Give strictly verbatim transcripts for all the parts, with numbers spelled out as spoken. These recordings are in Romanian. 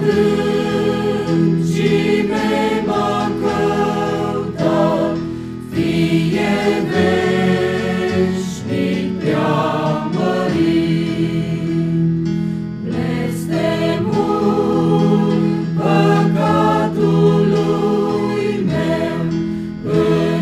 adâncime m-a căutat, fie veșnic preamărit. Blestemul păcatului meu în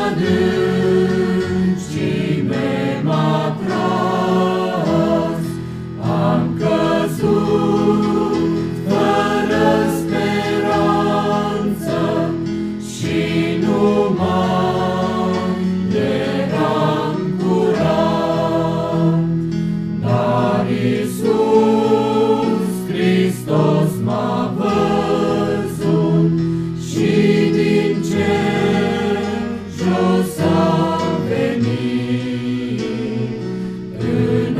adâncime m-a tras. Am căzut fără speranță și nu mai eram curat. Dar Iisus Hristos m-a văzut și din cer jos a venit. În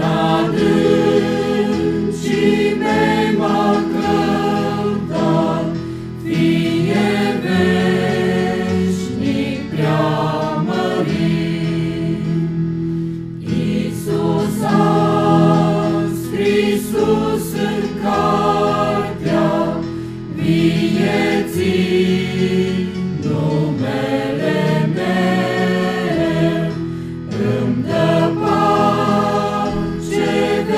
adâncime m-a căutat, fie veșnic preamărit. Iisus a scris sus în cartea vieții numele meu, îmi dă pace,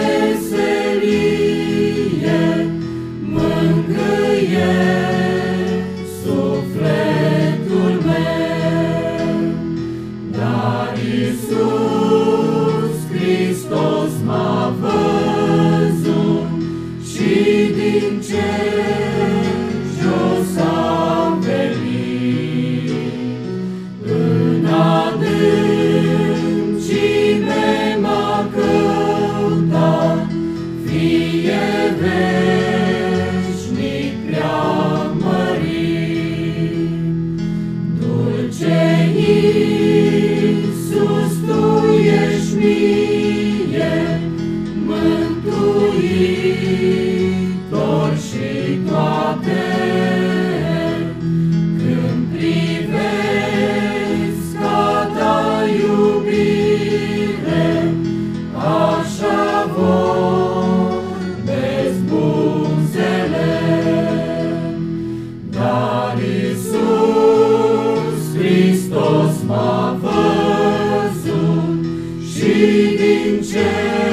veselie, mângâie sufletul meu. Dar Iisus Hristos m-a văzut și din cer jos am venit. În adâncime m-a căutat, fie veșnic preamărit. Dulce Iisus, Tu ești mie mântuitor și toate. Când privesc a Ta iubire, așa vorbesc buzele. Dar Iisus Hristos m-a văzut și din cer